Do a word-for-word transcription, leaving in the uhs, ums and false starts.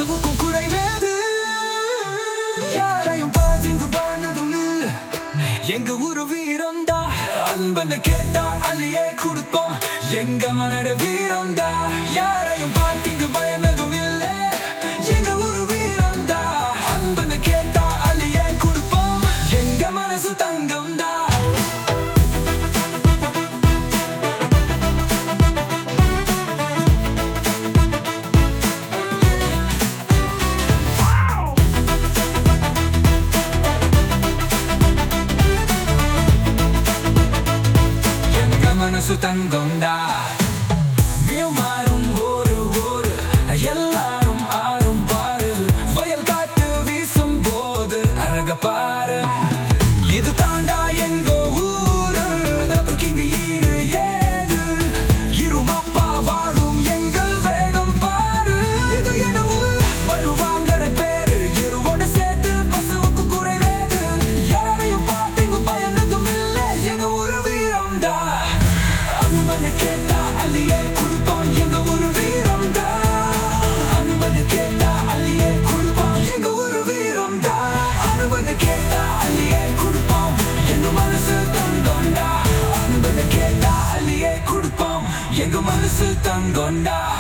பசுவுக்கும் குறைவேது. யாரையும் பார்த்து பண்ணதும் இல்ல, எங்க ஊரு வீரம்டா. அன்பன்னு கேட்டா அள்ளியே கொடுப்போம், எங்க மனட வீரம்டா. யாரையும் பார்த்து பயனதும் இல்ல, எங்க ஊரு வீரம்டா. அன்பன்னு கேட்டா அள்ளியே கொடுப்போம், எங்க மனசு தங்கம்டா. மனசு தங்கம்டா. மாறும் ஒரு ஊரு, எல்லாரும் ஆறும் பாரு. வயல் காட்டு வீசும் போது அழக பாரு. இது தாண்டா எங்க ஊரு, நமக்கு இங்கு ஈடு ஏது. இருமப்பா வாழும் எங்கள் வேகம் பாரு. இது என ஊர் வருவாங்கட பேரு, இருவோட சேர்த்து பசுவுக்கு குறைவேது. யாரையும் பார்த்து இங்கு பயனதும் இல்லை, எங்க ஊரு வீரம்டா. அன்பன்னு கேட்டா அள்ளியே கொடுப்போம், எங்க ஊரு வீரம்டா. அன்பன்னு கேட்டா அள்ளியே கொடுப்போம், எங்க ஊரு வீரம்டா. அன்பன்னு கேட்டா அள்ளியே கொடுப்போம், எங்க மனசு தங்கம்டா. அன்பன்னு கேட்டா அள்ளியே கொடுப்போம், எங்க மனசு தங்கம்டா.